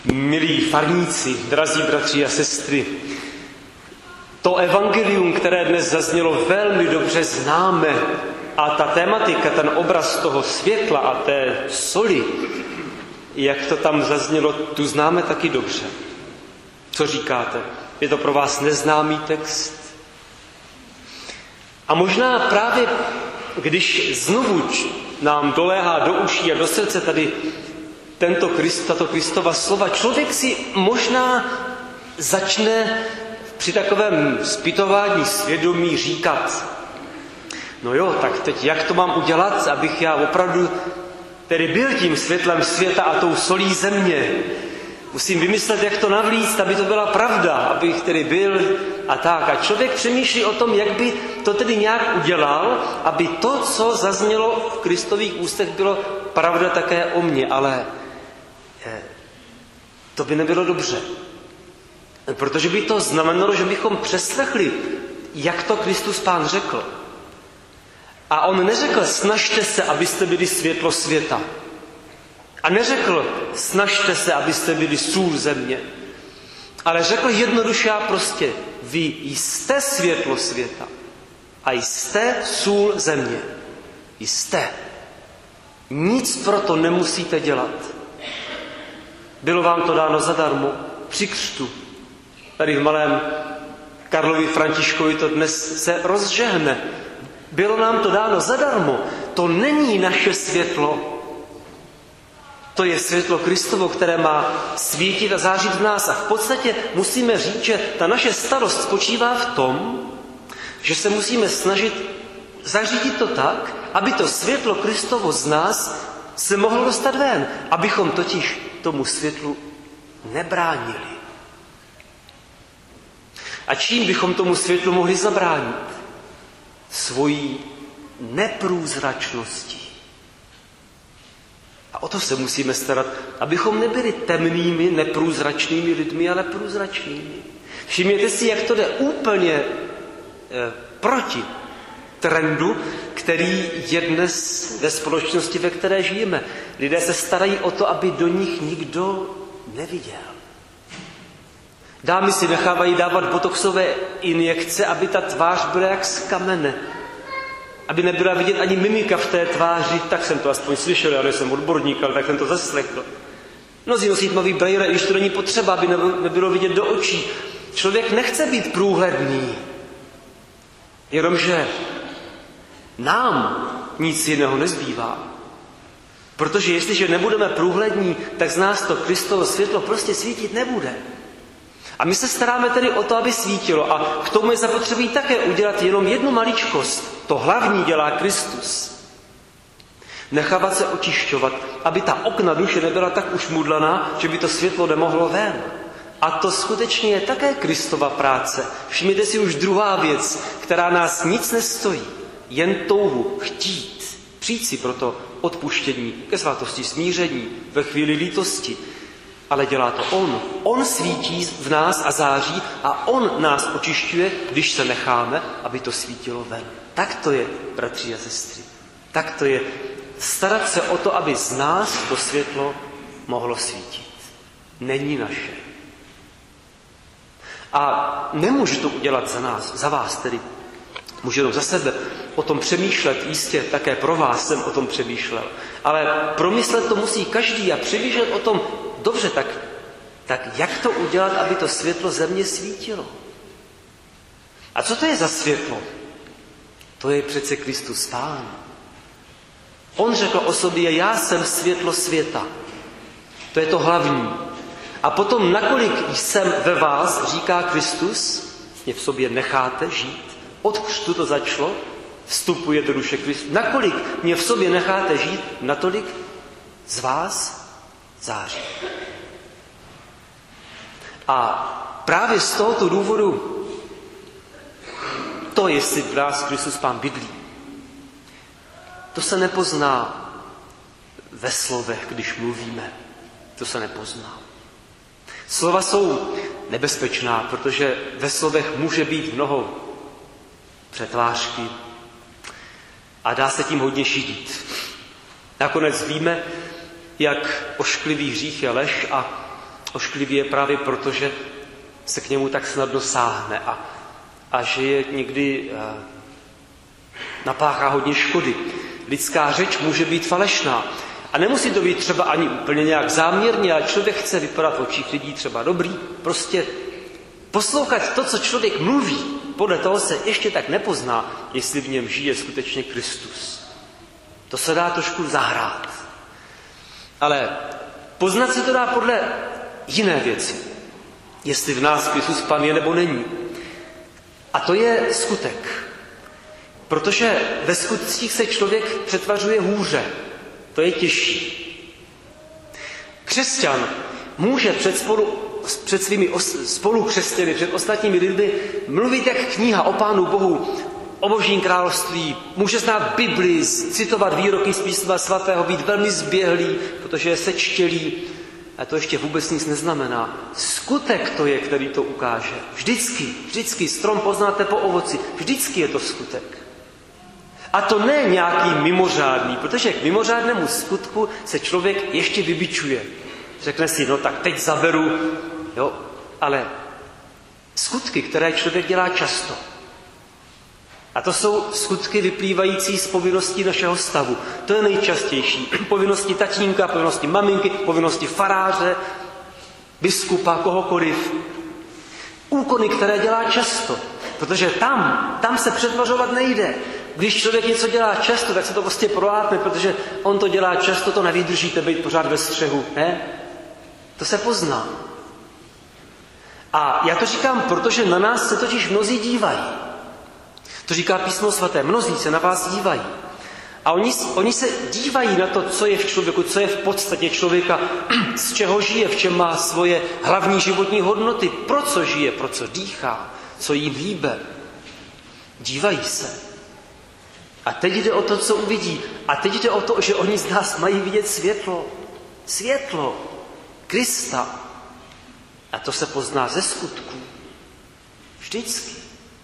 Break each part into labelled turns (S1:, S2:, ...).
S1: Milí farníci, drazí bratři a sestry, to evangelium, které dnes zaznělo, velmi dobře známe a ta tematika, ten obraz toho světla a té soli, jak to tam zaznělo, tu známe taky dobře. Co říkáte? Je to pro vás neznámý text? A možná právě, když znovu nám doléhá do uší a do srdce tady tato Kristova slova, člověk si možná začne při takovém zpytování svědomí říkat, no jo, tak teď jak to mám udělat, abych já opravdu tedy byl tím světlem světa a tou solí země. Musím vymyslet, jak to navlíct, aby to byla pravda, abych tedy byl a tak. A člověk přemýšlí o tom, jak by to tedy nějak udělal, aby to, co zaznělo v Kristových ústech, bylo pravda také o mně, ale to by nebylo dobře. Protože by to znamenalo, že bychom přeslechli, jak to Kristus Pán řekl. A on neřekl, snažte se, abyste byli světlo světa. A neřekl, snažte se, abyste byli sůl země. Ale řekl jednoduše a prostě, vy jste světlo světa a jste sůl země. Jste. Nic proto nemusíte dělat. Bylo vám to dáno zadarmo při křtu. Tady v malém Karlovi Františkovi to dnes se rozžehne. Bylo nám to dáno zadarmo. To není naše světlo. To je světlo Kristovo, které má svítit a zářit v nás. A v podstatě musíme říct, že ta naše starost spočívá v tom, že se musíme snažit zařídit to tak, aby to světlo Kristovo z nás se mohlo dostat ven. Abychom totiž tomu světlu nebránili. A čím bychom tomu světlu mohli zabránit? Svojí neprůzračností. A o to se musíme starat, abychom nebyli temnými, neprůzračnými lidmi, ale průzračnými. Všimněte si, jak to jde úplně proti trendu, který je dnes ve společnosti, ve které žijeme. Lidé se starají o to, aby do nich nikdo neviděl. Dámy si nechávají dávat botoxové injekce, aby ta tvář byla jak z kamene. Aby nebyla vidět ani mimika v té tváři, tak jsem to aspoň slyšel, já nejsem odborník, ale tak jsem to zaslechl. Mnozí nosí tmavý brejle, když to není potřeba, aby nebylo vidět do očí. Člověk nechce být průhledný. Jenomže nám nic jiného nezbývá. Protože jestliže nebudeme průhlední, tak z nás to Kristovo světlo prostě svítit nebude. A my se staráme tedy o to, aby svítilo. A k tomu je zapotřebí také udělat jenom jednu maličkost. To hlavní dělá Kristus. Nechávat se očišťovat, aby ta okna duše nebyla tak už mudlaná, že by to světlo nemohlo ven. A to skutečně je také Kristova práce. Všimněte si už druhá věc, která nás nic nestojí. Jen touhu chtít. Přijít si proto odpuštění, ke svátosti smíření, ve chvíli lítosti. Ale dělá to on. On svítí v nás a září a on nás očišťuje, když se necháme, aby to svítilo ven. Tak to je, bratři a sestry. Tak to je starat se o to, aby z nás to světlo mohlo svítit. Není naše. A nemůže to udělat za nás, za vás tedy. Můžu jenom za sebe o tom přemýšlet, jistě také pro vás jsem o tom přemýšlel. Ale promyslet to musí každý a přemýšlet o tom, dobře, tak jak to udělat, aby to světlo země svítilo? A co to je za světlo? To je přece Kristus Pán. On řekl o sobě, já jsem světlo světa. To je to hlavní. A potom, nakolik jsem ve vás, říká Kristus, mě v sobě necháte žít, od křtu to začalo, vstupuje do duše Kristus. Nakolik mě v sobě necháte žít, natolik z vás září. A právě z tohoto důvodu to, jestli v nás Kristus Pán bydlí, to se nepozná ve slovech, když mluvíme. To se nepozná. Slova jsou nebezpečná, protože ve slovech může být mnoho přetvářky a dá se tím hodně šidit. Nakonec víme, jak ošklivý hřích je lež a Ošklivý je právě proto, že se k němu tak snadno sáhne a že je někdy napáchá hodně škody. Lidská řeč může být falešná. A nemusí to být třeba ani úplně nějak záměrně, ale člověk chce vypadat v očích lidí třeba dobrý. Prostě poslouchat to, co člověk mluví, podle toho se ještě tak nepozná, jestli v něm žije skutečně Kristus. To se dá trošku zahrát. Ale poznat se to dá podle jiné věci. Jestli v nás Kristus Pán je nebo není. A to je skutek. Protože ve skutcích se člověk přetvařuje hůře. To je těžší. Křesťan může před svými spolukřesťany, před ostatními lidmi mluvit jak kniha o Pánu Bohu, o Božím království. Může znát Bibli, citovat výroky z Písma svatého, být velmi zběhlý, protože je sečtělý. A to ještě vůbec nic neznamená. Skutek to je, který to ukáže. Vždycky strom poznáte po ovoci. Vždycky je to skutek. A to ne nějaký mimořádný, protože k mimořádnému skutku se člověk ještě vybičuje. Řekne si, no tak teď zaberu, jo, ale skutky, které člověk dělá často. A to jsou skutky vyplývající z povinností našeho stavu. To je nejčastější. Povinnosti tatínka, povinnosti maminky, povinnosti faráře, biskupa, kohokoliv. Úkony, které dělá často. Protože tam se přetvařovat nejde. Když člověk něco dělá často, tak se to prostě prolátne, protože on to dělá často, to nevydržíte být pořád ve střehu. Ne? To se pozná. A já to říkám, protože na nás se totiž mnozí dívají. To říká Písmo svaté. Mnozí se na vás dívají. A oni se dívají na to, co je v člověku, co je v podstatě člověka, z čeho žije, v čem má svoje hlavní životní hodnoty, pro co žije, pro co dýchá, co jí líbe. Dívají se. A teď jde o to, co uvidí. A teď jde o to, že oni z nás mají vidět světlo. Světlo. Krista. A to se pozná ze skutků. Vždycky.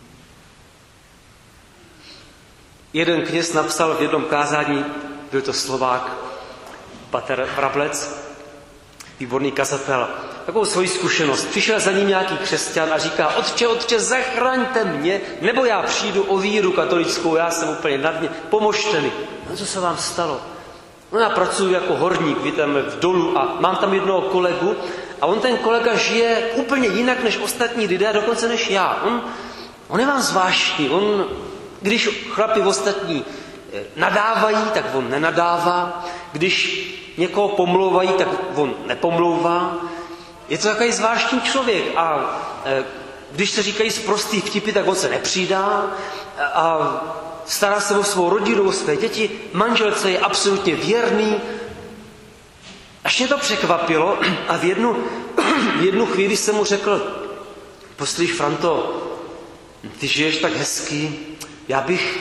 S1: Jeden kněz napsal v jednom kázání, byl to Slovák, pater Vrablec, výborný kazatel, takovou svoji zkušenost. Přišel za ním nějaký křesťan a říká, otče, zachraňte mě, nebo já přijdu o víru katolickou, já jsem úplně na dně, pomožte mi. No co se vám stalo? No já pracuji jako horník, víte, v dolu a mám tam jednoho kolegu a on ten kolega žije úplně jinak než ostatní lidé, dokonce než já. On je vám zvláštní, když chlapi ostatní nadávají, tak on nenadává. Když někoho pomlouvají, tak on nepomlouvá. Je to takový zvláštní člověk a když se říkají sprostý vtipy, tak on se nepřidá a stará se o svou rodinu, o své děti, manželce je absolutně věrný. Až mě to překvapilo a v jednu chvíli jsem mu řekl, poslyš Franto, ty žiješ tak hezky, já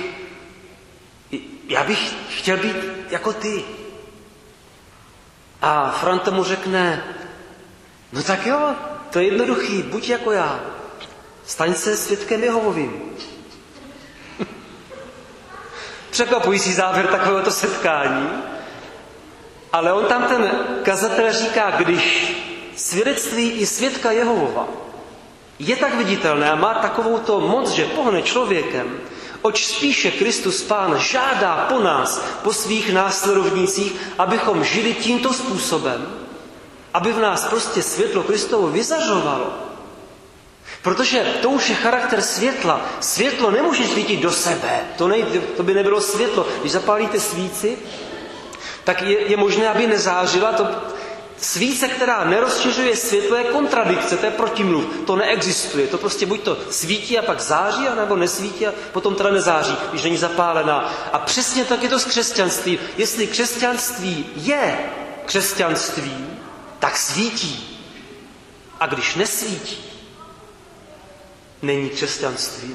S1: bych chtěl být jako ty. A Franta mu řekne, no tak jo, to je jednoduchý, buď jako já. Staň se svědkem Jehovovým. Překvapující závěr takovéhoto setkání, ale on tam ten kazatel říká, když svědectví i svědka Jehovova je tak viditelné a má takovouto moc, že pohne člověkem, oč spíše Kristus Pán žádá po nás, po svých následovnících, abychom žili tímto způsobem, aby v nás prostě světlo Kristovo vyzařovalo. Protože to už je charakter světla. Světlo nemůže svítit do sebe. To by nebylo světlo. Když zapálíte svíci, tak je možné, aby nezářila. Svíce, která nerozšiřuje světlo, je kontradikce, to je protimluv. To neexistuje. To prostě buď to svítí a pak září, anebo nesvítí a potom teda nezáří, když není zapálená. A přesně tak je to s křesťanstvím. Jestli křesťanství je křesťanství, tak svítí. A když nesvítí, není křesťanství.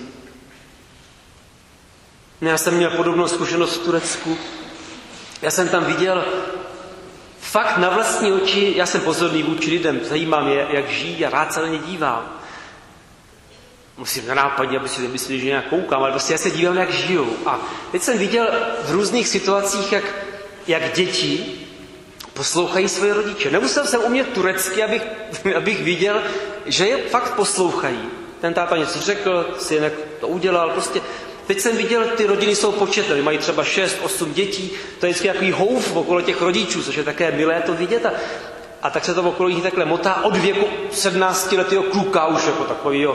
S1: Já jsem měl podobnou zkušenost v Turecku. Já jsem tam viděl fakt na vlastní oči, já jsem pozorný vůči lidem, zajímá mě, jak žijí a rád se na ně dívám. Musím nenápadně, aby si nemysleli, že nějak koukám, ale prostě já se dívám, jak žijou. A teď jsem viděl v různých situacích, jak děti Poslouchají své rodiče. Nemusel jsem umět turecky, abych viděl, že je fakt poslouchají. Ten táta něco řekl, synek to udělal, prostě. Teď jsem viděl, ty rodiny jsou početné, mají třeba 6, 8 dětí, to je vždycky takový houf okolo těch rodičů, což je také milé to vidět. A tak se to okolo nich takhle motá od věku 17letého kluka už jako takovýho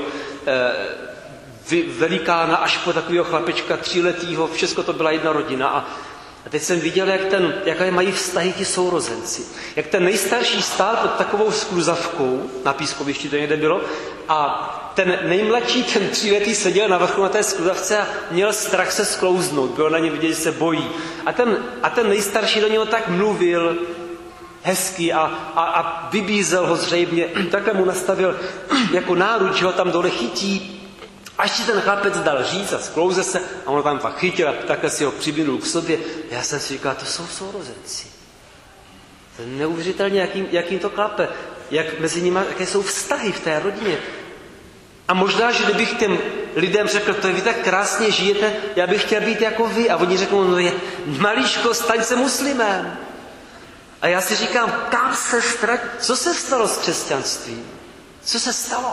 S1: velikána až po takového chlapečka 3letého, všechno to byla jedna rodina. A teď jsem viděl, jaké mají vztahy ti sourozenci. Jak ten nejstarší stál pod takovou skluzavkou, na pískovišti to někde bylo, a ten nejmladší, ten 3letý, seděl na vrchu na té skluzavce a měl strach se sklouznout. Bylo na něm vidět, že se bojí. A ten nejstarší do něho tak mluvil hezky a vybízel ho zřejmě. Takhle mu nastavil jako náruč, že ho tam dole chytí. Až si ten chlapec dal říct a sklouze se a on tam fakt chytil a takhle si ho přibinul k sobě. A já jsem si říkal, to jsou sourozenci. To je neuvěřitelně, jak jim to klape. Jak mezi nimi, jaké jsou vztahy v té rodině. A možná, že kdybych těm lidem řekl, to je vy tak krásně žijete, já bych chtěl být jako vy. A oni řeknou, no je malíško, staň se muslimem. A já si říkám, kam se co se stalo s křesťanstvím? Co se stalo?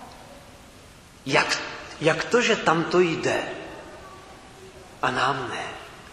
S1: Jak to, že tam to jde a nám ne?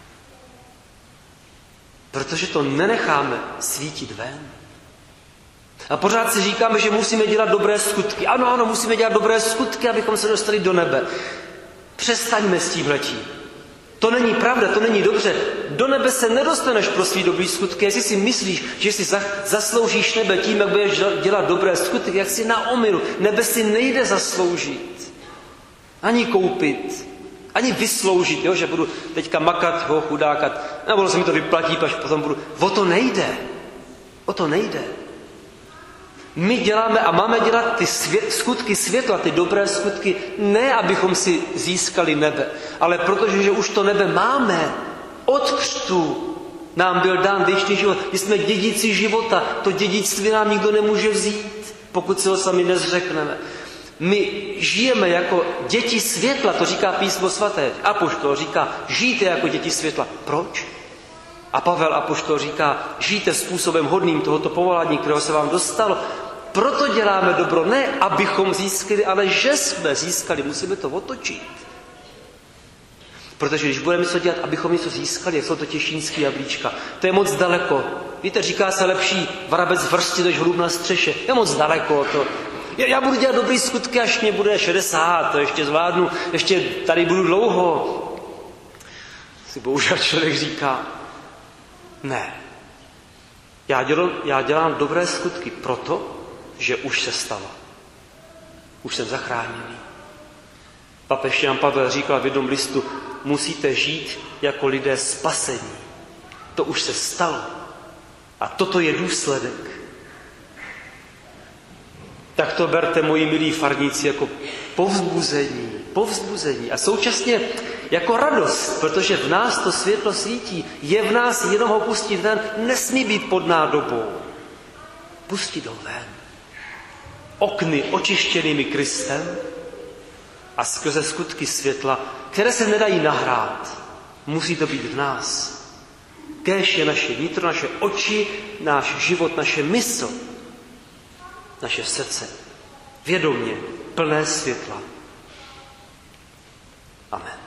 S1: Protože to nenecháme svítit ven. A pořád si říkáme, že musíme dělat dobré skutky. Ano, musíme dělat dobré skutky, abychom se dostali do nebe. Přestaňme s tímhletím. To není pravda, to není dobře. Do nebe se nedostaneš pro svý dobrý skutky. Jestli si myslíš, že si zasloužíš nebe tím, jak budeš dělat dobré skutky, jak si na omylu. Nebe si nejde zasloužit. Ani koupit, ani vysloužit, jo, že budu teďka makat, chudákat, nebo se mi to vyplatí, až potom budu. O to nejde. My děláme a máme dělat ty skutky světla, ty dobré skutky, ne abychom si získali nebe, ale protože, že už to nebe máme. Od křtu nám byl dán věčný život. My jsme dědíci života, to dědictví nám nikdo nemůže vzít, pokud si ho sami nezřekneme. My žijeme jako děti světla, to říká Písmo svaté. Apoštol říká, žijte jako děti světla. Proč? A Pavel apoštol říká, žijte způsobem hodným tohoto povolání, kterého se vám dostalo. Proto děláme dobro, ne abychom získali, ale že jsme získali, musíme to otočit. Protože když budeme něco dělat, abychom něco získali, jak jsou to těšínský jablíčka, to je moc daleko. Víte, říká se lepší vrabec v hrsti než hlub na střeše. Je moc daleko to. Já budu dělat dobrý skutky, až mě bude 60, to ještě zvládnu, ještě tady budu dlouho. Si bohužel člověk říká, ne. Já dělám dobré skutky proto, že už se stalo. Už jsem zachráněný. Papež Jan Pavel říkal v jednom listu, musíte žít jako lidé spasení. To už se stalo. A toto je důsledek. Tak to berte, moji milí farníci, jako povzbuzení a současně jako radost, protože v nás to světlo svítí, je v nás, jenom ho pustit ven, nesmí být pod nádobou. Pustit ho ven. Okny očištěnými Kristem a skrze skutky světla, které se nedají nahrát. Musí to být v nás. Kéž je naše vnitro, naše oči, náš život, naše mysl, naše srdce vědomě plné světla. Amen.